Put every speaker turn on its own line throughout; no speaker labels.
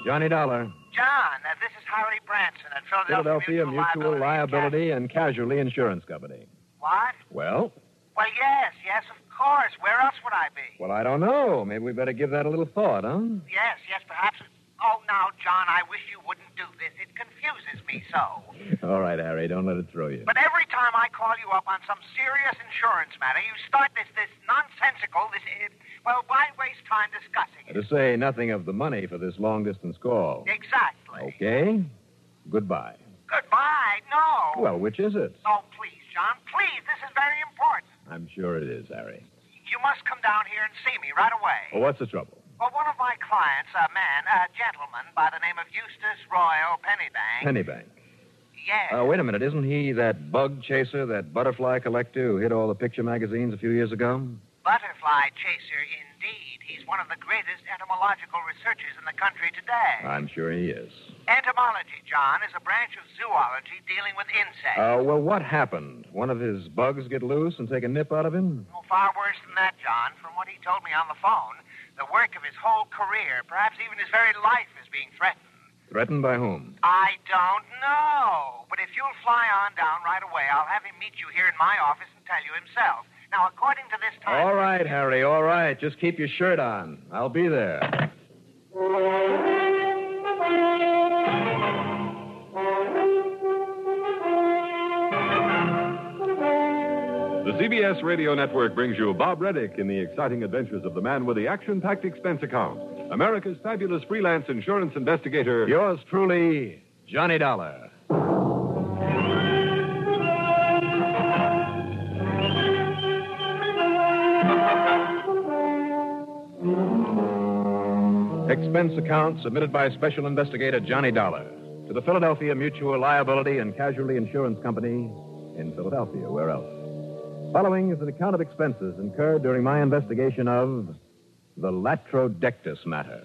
Johnny Dollar.
John, this is Harry Branson at Philadelphia
Mutual Liability and Casualty Insurance Company.
What?
Well?
Well, yes, of course. Where else would I be?
Well, I don't know. Maybe we better give that a little thought, huh?
Yes, perhaps. Oh, now, John, I wish you wouldn't do this. It confuses me so.
All right, Harry, don't let it throw you.
But every time I call you up on some serious insurance matter, you start this nonsensical, why waste time discussing it?
To say nothing of the money for this long-distance call.
Exactly.
Okay. Goodbye.
Goodbye? No.
Well, which is it?
Oh, please, John, please. This is very important.
I'm sure it is, Harry.
You must come down here and see me right away.
Well, what's the trouble?
Well, one of my clients, a gentleman by the name of Eustace Royal Pennybank.
Pennybank.
Yes.
Wait a minute. Isn't he that bug chaser, that butterfly collector who hit all the picture magazines a few years ago?
Butterfly chaser, indeed. He's one of the greatest entomological researchers in the country today.
I'm sure he is.
Entomology, John, is a branch of zoology dealing with insects.
Well, what happened? One of his bugs get loose and take a nip out of him?
Oh, far worse than that, John. From what he told me on the phone, the work of his whole career, perhaps even his very life, is being threatened.
Threatened by whom?
I don't know. But if you'll fly on down right away, I'll have him meet you here in my office and tell you himself. Now, according to this time...
All right, Harry, all right. Just keep your shirt on. I'll be there.
The CBS Radio Network brings you Bob Reddick in the exciting adventures of the man with the action-packed expense account, America's fabulous freelance insurance investigator.
Yours truly, Johnny Dollar. Expense account submitted by Special Investigator Johnny Dollar to the Philadelphia Mutual Liability and Casualty Insurance Company in Philadelphia. Where else? Following is an account of expenses incurred during my investigation of the Latrodectus matter.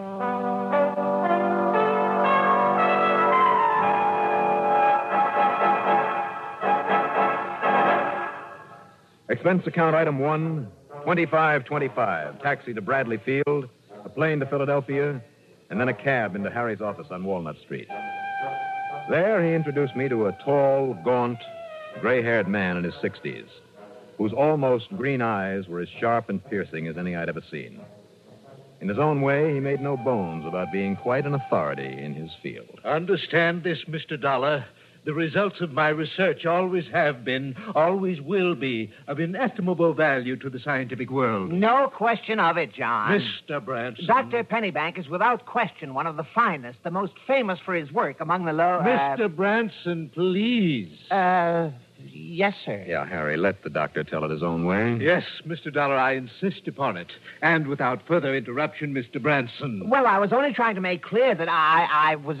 Expense account item 1, $25.25. Taxi to Bradley Field, a plane to Philadelphia, and then a cab into Harry's office on Walnut Street. There he introduced me to a tall, gaunt, gray-haired man in his 60s, whose almost green eyes were as sharp and piercing as any I'd ever seen. In his own way, he made no bones about being quite an authority in his field.
Understand this, Mr. Dollar. The results of my research always have been, always will be, of inestimable value to the scientific world.
No question of it, John.
Mr. Branson.
Dr. Pennybank is without question one of the finest, the most famous for his work among the low...
Mr. Branson, please.
Yes, sir.
Yeah, Harry, let the doctor tell it his own way.
Yes, Mr. Dollar, I insist upon it. And without further interruption, Mr. Branson.
Well, I was only trying to make clear that I was,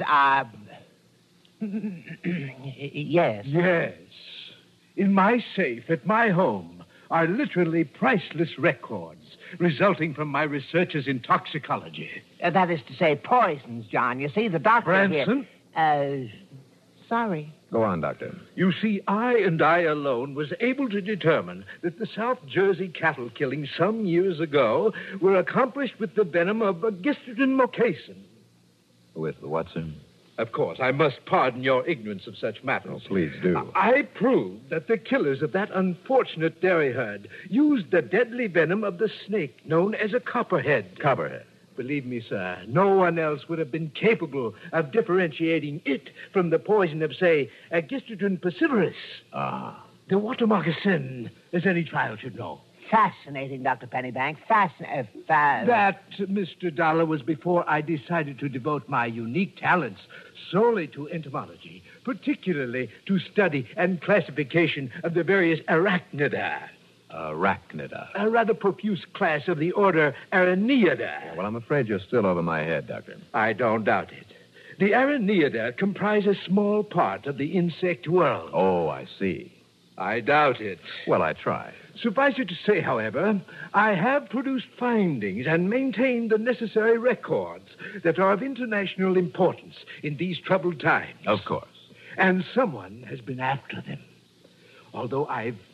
Yes.
Yes. In my safe at my home are literally priceless records resulting from my researches in toxicology.
That is to say, poisons, John. You see, the doctor
Branson?
here... Sorry.
Go on, Doctor.
You see, I alone was able to determine that the South Jersey cattle killings some years ago were accomplished with the venom of Gistrodon moccasin.
With the what, sir?
Of course, I must pardon your ignorance of such matters.
Oh, please do.
I proved that the killers of that unfortunate dairy herd used the deadly venom of the snake known as a copperhead.
Copperhead.
Believe me, sir, no one else would have been capable of differentiating it from the poison of, say, Gistrodon piscivorus. The water moccasin, as any child should know.
Fascinating, Dr. Pennybank.
That, Mr. Dollar, was before I decided to devote my unique talents solely to entomology, particularly to study and classification of the various arachnida.
Arachnida.
A rather profuse class of the order Araneida.
Yeah, well, I'm afraid you're still over my head, Doctor.
I don't doubt it. The Araneida comprise a small part of the insect world.
Oh, I see.
I doubt it.
Well, I tried.
Suffice it to say, however, I have produced findings and maintained the necessary records that are of international importance in these troubled times.
Of course.
And someone has been after them. Although I've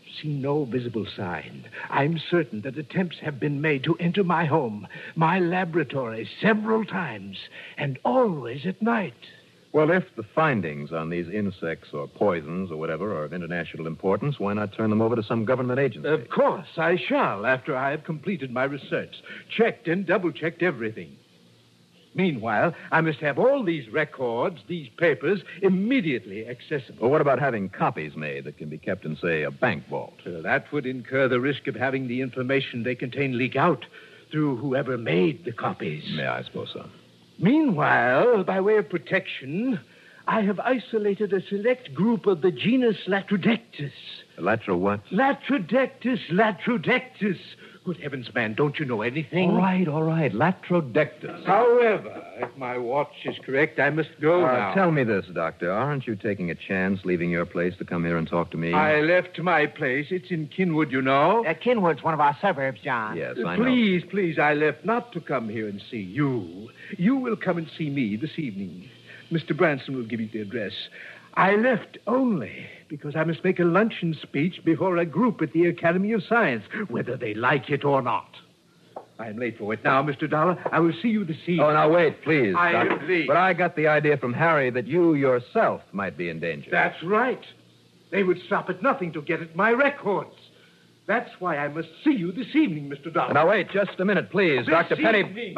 seen no visible sign. I'm certain that attempts have been made to enter my home, my laboratory, several times, and always at night.
Well, if the findings on these insects or poisons or whatever are of international importance, why not turn them over to some government agency?
Of course, I shall, after I have completed my research, checked and double-checked everything. Meanwhile, I must have all these records, these papers, immediately accessible.
Well, what about having copies made that can be kept in, say, a bank vault?
That would incur the risk of having the information they contain leak out through whoever made the copies.
Yeah, I suppose so.
Meanwhile, by way of protection, I have isolated a select group of the genus Latrodectus.
Latro what?
Latrodectus. Good heavens, man, don't you know anything?
All right. Latrodectus.
However, if my watch is correct, I must go now.
Tell me this, Doctor. Aren't you taking a chance leaving your place to come here and talk to me?
I left my place. It's in Kinwood, you know.
Kinwood's one of our suburbs, John.
Yes, I know.
Please, I left not to come here and see you. You will come and see me this evening. Mr. Branson will give you the address. I left only because I must make a luncheon speech before a group at the Academy of Science, whether they like it or not. I'm late for it now, Mr. Dollar. I will see you this evening.
Oh, now wait, please.
I
Doctor.
agree.
But I got the idea from Harry that you yourself might be in danger.
That's right. They would stop at nothing to get at my records. That's why I must see you this evening, Mr. Dollar.
Now, wait just a minute, please.
This
Dr. Penny...
evening.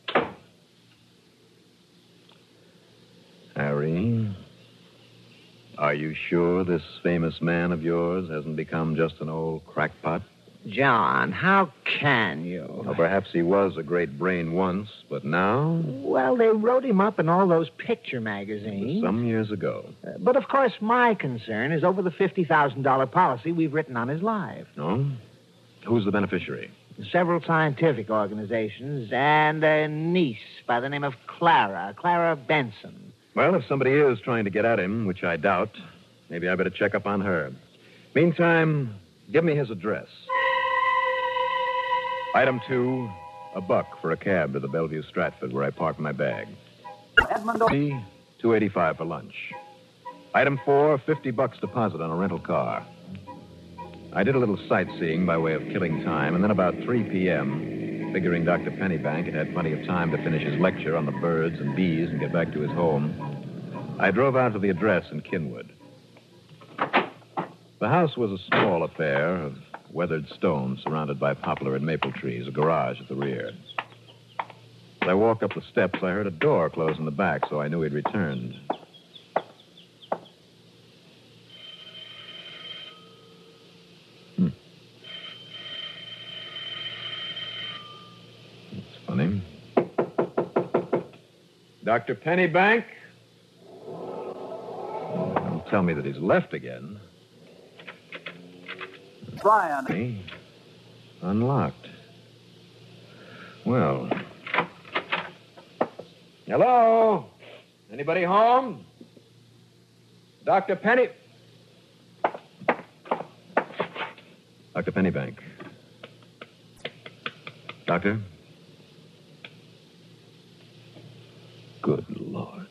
Harry, are you sure this famous man of yours hasn't become just an old crackpot?
John, how can you?
Well, perhaps he was a great brain once, but now...
Well, they wrote him up in all those picture magazines.
Some years ago.
But, of course, my concern is over the $50,000 policy we've written on his life.
Oh? Who's the beneficiary?
Several scientific organizations and a niece by the name of Clara Benson.
Well, if somebody is trying to get at him, which I doubt, maybe I better check up on her. Meantime, give me his address. Item 2, $1 for a cab to the Bellevue Stratford where I parked my bag. $2.85 for lunch. Item 4, $50 deposit on a rental car. I did a little sightseeing by way of killing time, and then about 3 p.m., figuring Dr. Pennybank had had plenty of time to finish his lecture on the birds and bees and get back to his home, I drove out to the address in Kinwood. The house was a small affair of weathered stone surrounded by poplar and maple trees, a garage at the rear. As I walked up the steps, I heard a door close in the back, so I knew he'd returned. That's funny. Dr. Pennybank? Don't tell me that he's left again.
Try on it.
Unlocked. Well. Hello? Anybody home? Dr. Penny... Dr. Pennybank. Doctor? Good Lord.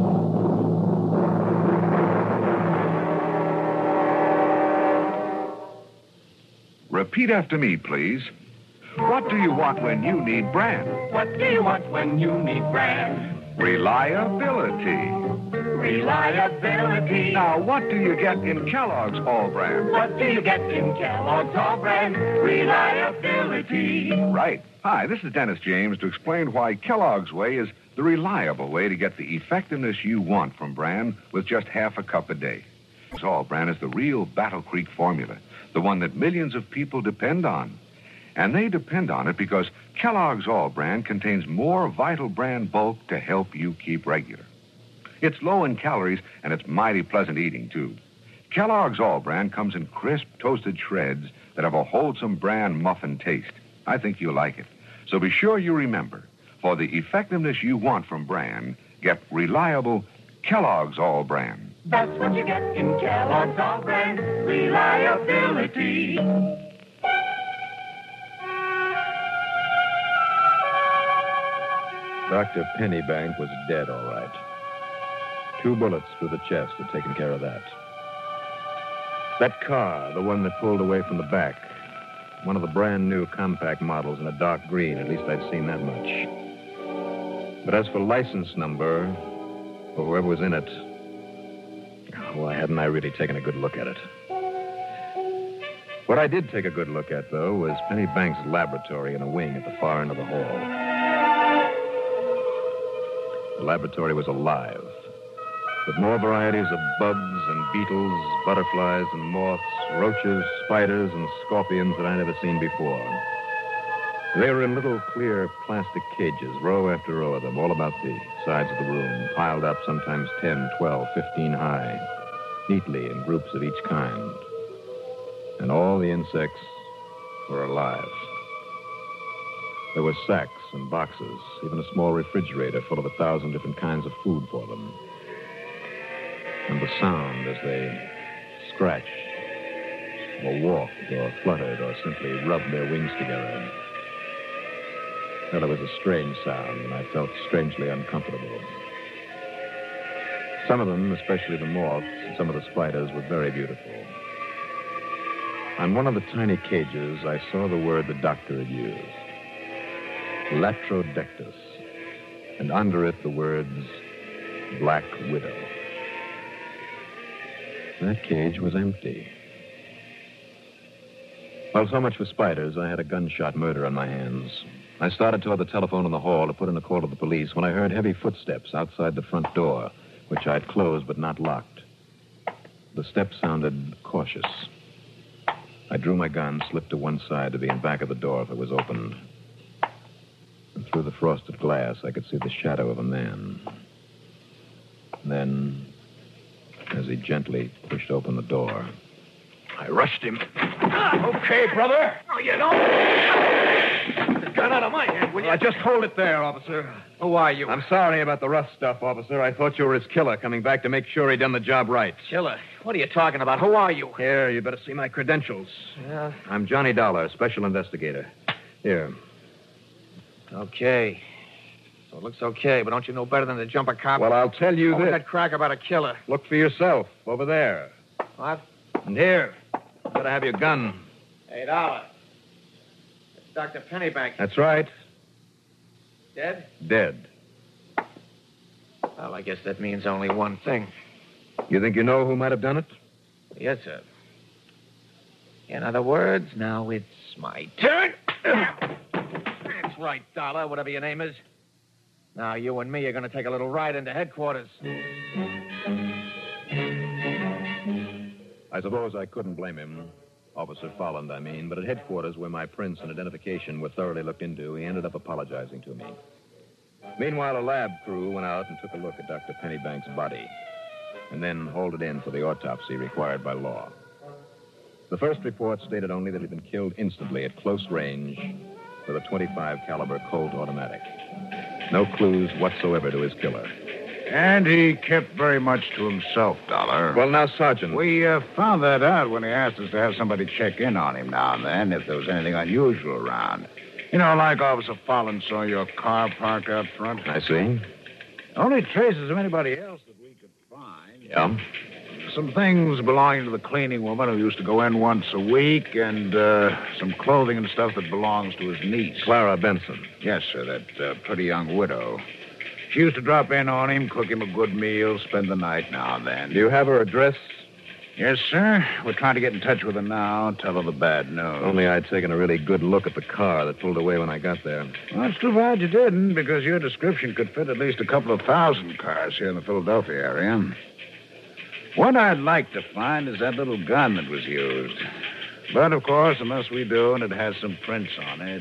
Repeat after me, please. What do you want when you need brand?
What do you want when you need brand?
Reliability.
Reliability.
Now, what do you get in Kellogg's All Brand?
What do you get in Kellogg's All Brand? Reliability.
Right. Hi, this is Dennis James to explain why Kellogg's Way is the reliable way to get the effectiveness you want from bran with just half a cup a day. All Brand is the real Battle Creek formula, the one that millions of people depend on. And they depend on it because Kellogg's All Brand contains more Vital Brand bulk to help you keep regular. It's low in calories, and it's mighty pleasant eating, too. Kellogg's All Brand comes in crisp, toasted shreds that have a wholesome bran muffin taste. I think you'll like it. So be sure you remember, for the effectiveness you want from bran, get reliable Kellogg's All Brand.
That's what you get in Kellogg's All Brand. Reliability.
Dr. Pennybank was dead, all right. 2 bullets through the chest had taken care of that. That car, the one that pulled away from the back. One of the brand new compact models in a dark green. At least I'd seen that much. But as for license number, or whoever was in it, why hadn't I really taken a good look at it? What I did take a good look at, though, was Penny Banks' laboratory in a wing at the far end of the hall. The laboratory was alive, with more varieties of bugs and beetles, butterflies and moths, roaches, spiders, and scorpions that I'd never seen before. They were in little clear plastic cages, row after row of them, all about the sides of the room, piled up sometimes 10, 12, 15 high, neatly in groups of each kind. And all the insects were alive. There were sacks and boxes, even a small refrigerator full of 1,000 different kinds of food for them. And the sound as they scratched, or walked, or fluttered, or simply rubbed their wings together. Well, it was a strange sound, and I felt strangely uncomfortable. Some of them, especially the moths and some of the spiders, were very beautiful. On one of the tiny cages, I saw the word the doctor had used. Latrodectus. And under it, the words, Black Widow. That cage was empty. Well, so much for spiders. I had a gunshot murder on my hands. I started toward the telephone in the hall to put in a call to the police when I heard heavy footsteps outside the front door, which I'd closed but not locked. The steps sounded cautious. I drew my gun, slipped to one side to be in back of the door if it was opened. And through the frosted glass, I could see the shadow of a man. Then, as he gently pushed open the door, I rushed him.
Okay, brother.
No, you don't.
The gun out of my hand, will you?
Just hold it there, officer.
Who are you?
I'm sorry about the rough stuff, officer. I thought you were his killer, coming back to make sure he'd done the job right.
Killer? What are you talking about? Who are you?
Here, you better see my credentials.
Yeah.
I'm Johnny Dollar, special investigator. Here.
Okay. So it looks okay, but don't you know better than to jump a cop?
Well, I'll tell you
What was
this.
that crack about a killer?
Look for yourself, over there.
What?
And here. You better have your gun.
$8. It's Dr. Pennybank.
That's right.
Dead?
Dead.
Well, I guess that means only one thing.
You think you know who might have done it?
Yes, sir. In other words, now it's my turn. That's right, Dollar, whatever your name is. Now, you and me are going to take a little ride into headquarters.
I suppose I couldn't blame him. Officer Folland, I mean. But at headquarters, where my prints and identification were thoroughly looked into, he ended up apologizing to me. Meanwhile, a lab crew went out and took a look at Dr. Pennybank's body, and then hauled it in for the autopsy required by law. The first report stated only that he'd been killed instantly at close range with a .25 caliber Colt automatic. No clues whatsoever to his killer.
And he kept very much to himself, Dollar.
Well, now, Sergeant.
We found that out when he asked us to have somebody check in on him now and then if there was anything unusual around. You know, like Officer Folland saw your car parked out front.
I see.
Only traces of anybody else that we could find.
Yeah?
Some things belonging to the cleaning woman who used to go in once a week, and some clothing and stuff that belongs to his niece.
Clara Benson.
Yes, sir, that pretty young widow. She used to drop in on him, cook him a good meal, spend the night now and then.
Do you have her address?
Yes, sir. We're trying to get in touch with her now, tell her the bad news.
Only I'd taken a really good look at the car that pulled away when I got there.
Well, it's too bad you didn't, because your description could fit at least a couple of 1,000 cars here in the Philadelphia area. What I'd like to find is that little gun that was used. But, of course, unless we do, and it has some prints on it.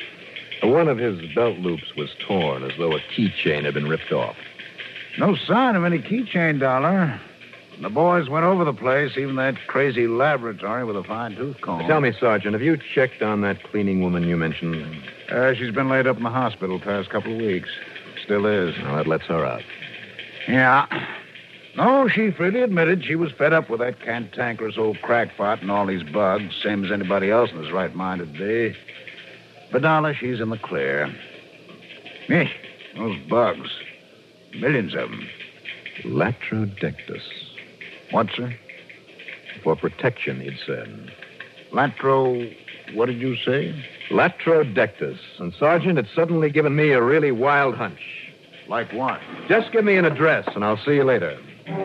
One of his belt loops was torn, as though a keychain had been ripped off.
No sign of any keychain, Dollar. The boys went over the place, even that crazy laboratory with a fine-tooth comb.
Tell me, Sergeant, have you checked on that cleaning woman you mentioned?
She's been laid up in the hospital the past couple of weeks. Still is.
Well, that lets her out.
Yeah. No, she freely admitted she was fed up with that cantankerous old crackpot and all these bugs, same as anybody else in his right mind would be. But, Dollar, she's in the clear. Yes, those bugs. Millions of them.
Latrodectus.
What, sir?
For protection, he'd said.
What did you say?
Latrodectus. And, Sergeant, it's suddenly given me a really wild hunch.
Like what?
Just give me an address, and I'll see you later.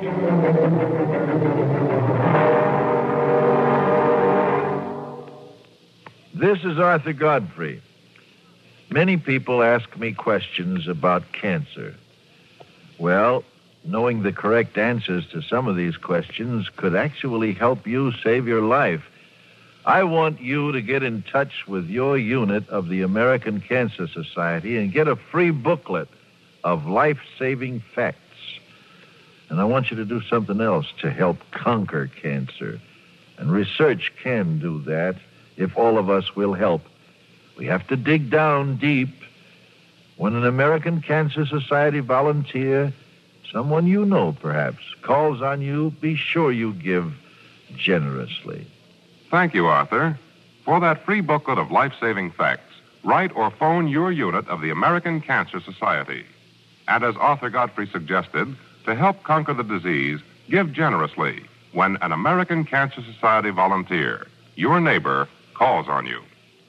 This is Arthur Godfrey. Many people ask me questions about cancer. Well, knowing the correct answers to some of these questions could actually help you save your life. I want you to get in touch with your unit of the American Cancer Society and get a free booklet of life-saving facts. And I want you to do something else to help conquer cancer. And research can do that if all of us will help. We have to dig down deep. When an American Cancer Society volunteer, someone you know perhaps, calls on you, be sure you give generously.
Thank you, Arthur. For that free booklet of life-saving facts, write or phone your unit of the American Cancer Society. And as Arthur Godfrey suggested, to help conquer the disease, give generously when an American Cancer Society volunteer, your neighbor, calls on you.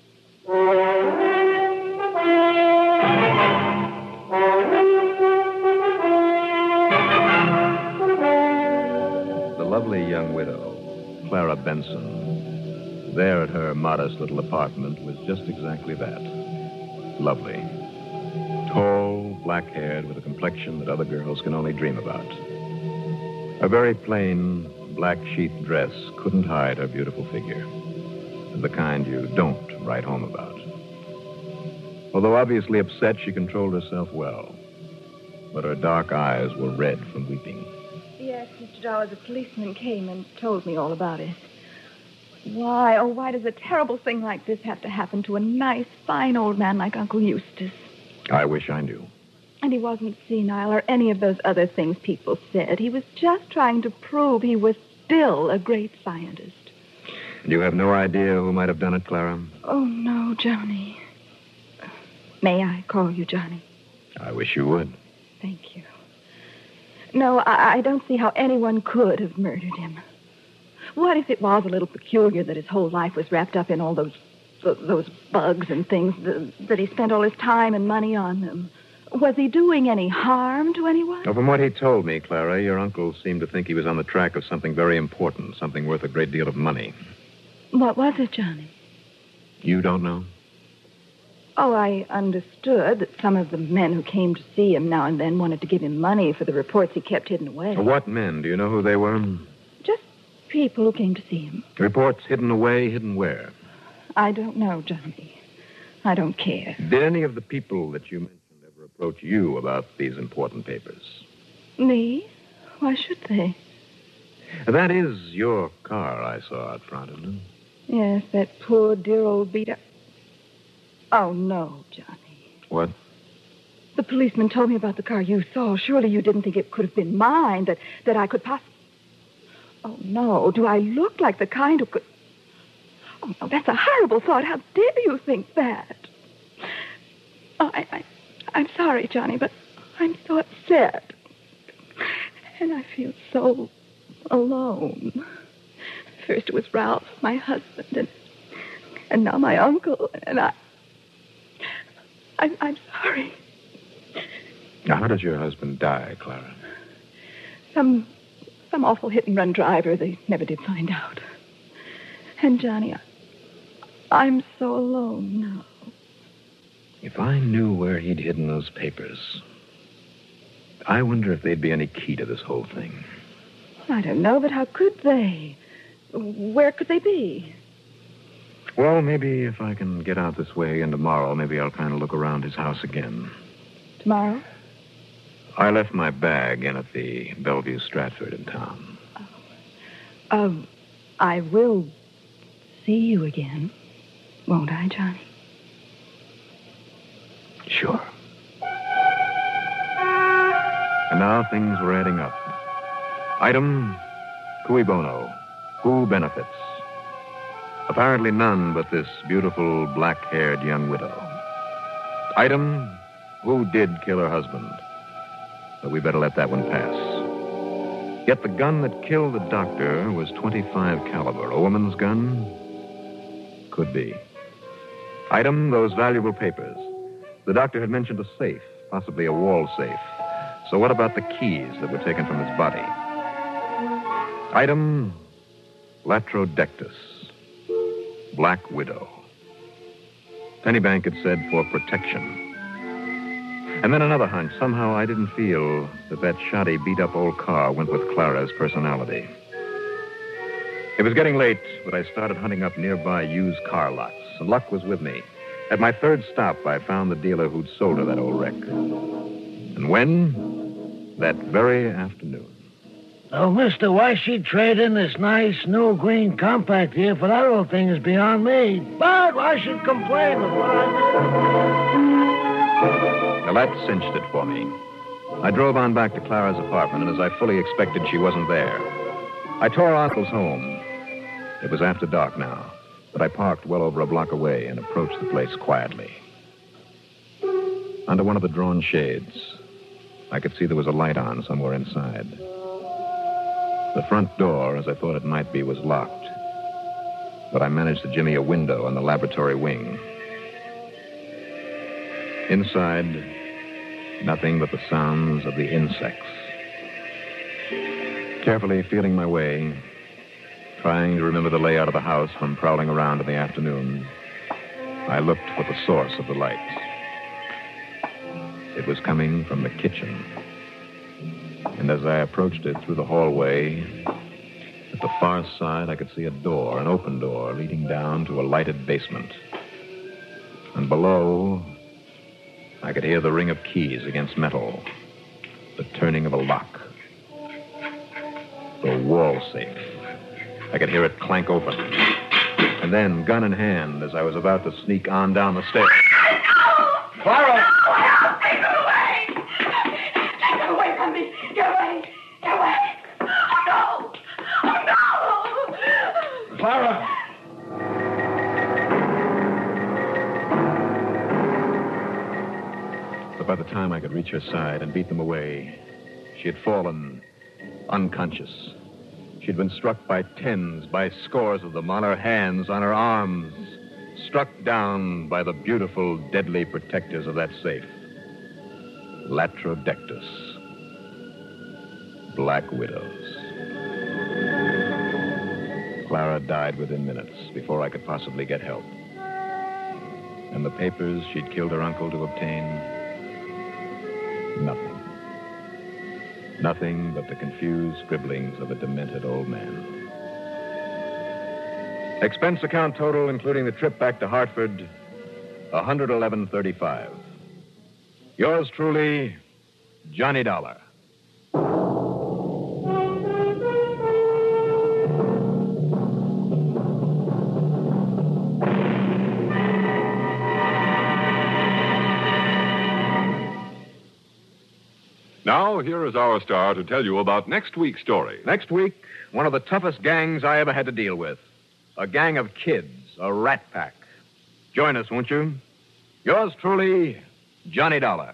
The lovely young widow, Clara Benson, there at her modest little apartment was just exactly that. Lovely. Tall, black-haired, with a complexion that other girls can only dream about. A very plain, black sheath dress couldn't hide her beautiful figure. The kind you don't write home about. Although obviously upset, she controlled herself well. But her dark eyes were red from weeping.
Yes, Mr. Dollar, the policeman came and told me all about it. Why does a terrible thing like this have to happen to a nice, fine old man like Uncle Eustace?
I wish I knew.
And he wasn't senile or any of those other things people said. He was just trying to prove he was still a great scientist.
And you have no idea who might have done it, Clara?
Oh, no, Johnny. May I call you Johnny?
I wish you would.
Thank you. No, I don't see how anyone could have murdered him. What if it was a little peculiar that his whole life was wrapped up in all those bugs and things, that he spent all his time and money on them? Was he doing any harm to anyone?
Well, from what he told me, Clara, your uncle seemed to think he was on the track of something very important, something worth a great deal of money.
What was it, Johnny?
You don't know?
Oh, I understood that some of the men who came to see him now and then wanted to give him money for the reports he kept hidden away.
What men? Do you know who they were?
Just people who came to see him.
Reports hidden away, hidden where?
I don't know, Johnny. I don't care.
Did any of the people that you mentioned ever approach you about these important papers?
Me? Why should they?
That is your car I saw out front, isn't it?
Yes, that poor, dear old beat-up. Oh, no, Johnny.
What?
The policeman told me about the car you saw. Surely you didn't think it could have been mine, that I could possibly... Oh, no. Do I look like the kind who could... Oh, no, that's a horrible thought. How dare you think that? Oh, I'm sorry, Johnny, but I'm so upset. And I feel so alone. First it was Ralph, my husband, and now my uncle, and I'm sorry.
Now, how did your husband die, Clara?
Some awful hit-and-run driver. They never did find out. And, Johnny, I'm so alone now.
If I knew where he'd hidden those papers, I wonder if there'd be any key to this whole thing.
I don't know, but how could they? Where could they be?
Well, maybe if I can get out this way again tomorrow, maybe I'll kind of look around his house again.
Tomorrow?
I left my bag in at the Bellevue Stratford in town.
I will see you again, won't I, Johnny?
Sure. And now things were adding up. Item, cui bono. Who benefits? Apparently none but this beautiful, black-haired young widow. Item, who did kill her husband? But we better let that one pass. Yet the gun that killed the doctor was .25 caliber. A woman's gun? Could be. Item, those valuable papers. The doctor had mentioned a safe, possibly a wall safe. So what about the keys that were taken from his body? Item, Latrodectus, Black Widow. Pennybank had said for protection. And then another hunch. Somehow I didn't feel that shoddy, beat-up old car went with Clara's personality. It was getting late, but I started hunting up nearby used car lots, and luck was with me. At my third stop, I found the dealer who'd sold her that old wreck. And when? That very afternoon.
Oh, mister, why she'd trade in this nice new green compact here for that old thing is beyond me. But why should complain with what I did?
Well, that cinched it for me. I drove on back to Clara's apartment, and as I fully expected, she wasn't there. I tore Uncle's home. It was after dark now, but I parked well over a block away and approached the place quietly. Under one of the drawn shades, I could see there was a light on somewhere inside. The front door, as I thought it might be, was locked, but I managed to jimmy a window in the laboratory wing. Inside, nothing but the sounds of the insects. Carefully feeling my way, trying to remember the layout of the house from prowling around in the afternoon, I looked for the source of the light. It was coming from the kitchen. And as I approached it through the hallway, at the far side, I could see a door, an open door, leading down to a lighted basement. And below, I could hear the ring of keys against metal, the turning of a lock. The wall safe. I could hear it clank open. And then, gun in hand, as I was about to sneak on down the stairs. Clara!
No, take her away! Take her away from me! Get away! Get away! Oh, no! Oh, no!
Clara! But by the time I could reach her side and beat them away, she had fallen unconscious. She'd been struck by tens, by scores of them, on her hands, on her arms, struck down by the beautiful, deadly protectors of that safe. Latrodectus. Black Widows. Clara died within minutes, before I could possibly get help. And the papers she'd killed her uncle to obtain? Nothing. Nothing but the confused scribblings of a demented old man. Expense account total, including the trip back to Hartford, $111.35. Yours truly, Johnny Dollar.
Now, here is our star to tell you about next week's story.
Next week, one of the toughest gangs I ever had to deal with. A gang of kids, a rat pack. Join us, won't you? Yours truly, Johnny Dollar.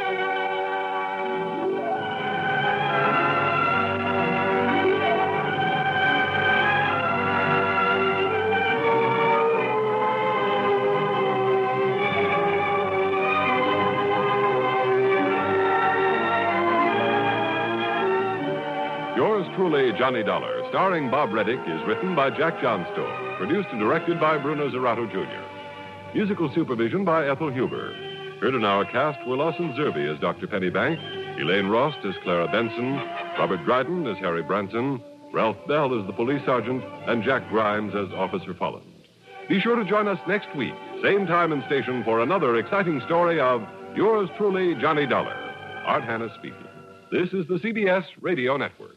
Yours truly, Johnny Dollar, starring Bob Reddick, is written by Jack Johnstone, produced and directed by Bruno Zerato Jr. Musical supervision by Ethel Huber. Heard in our cast were Lawson Zerbe as Dr. Pennybank, Elaine Rost as Clara Benson, Robert Dryden as Harry Branson, Ralph Bell as the police sergeant, and Jack Grimes as Officer Folland. Be sure to join us next week, same time and station, for another exciting story of Yours truly, Johnny Dollar. Art Hannes speaking. This is the CBS Radio Network.